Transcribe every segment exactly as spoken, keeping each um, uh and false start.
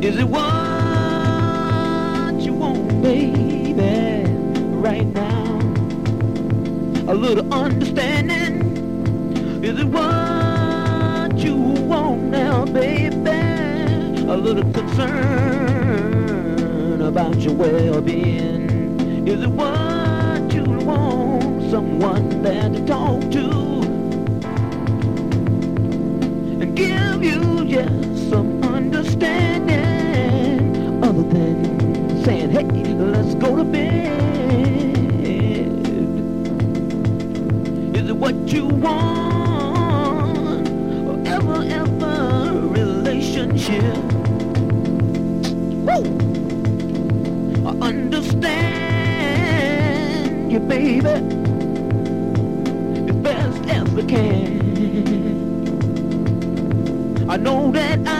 Is it what you want, baby, right now? A little understanding. Is it what you want now, baby? A little concern about your well-being. Is it what you want? Someone there to talk to and give you just some understanding, other than saying, hey, let's go to bed. Is it what you want? Or ever, ever relationship? Woo! I understand you, baby, as best as I can. I know that I,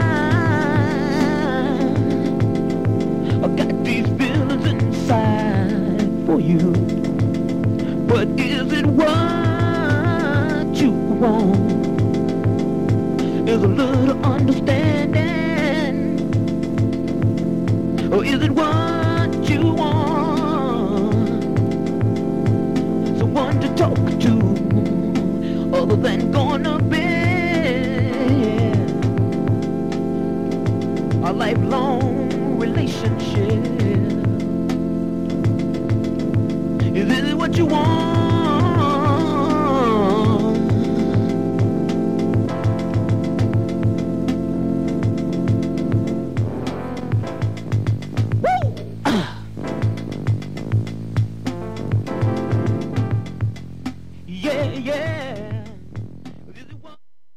I got these feelings inside for you. But is it what you want? Is a little understanding? Or is it what you want? Someone to talk to, other than going to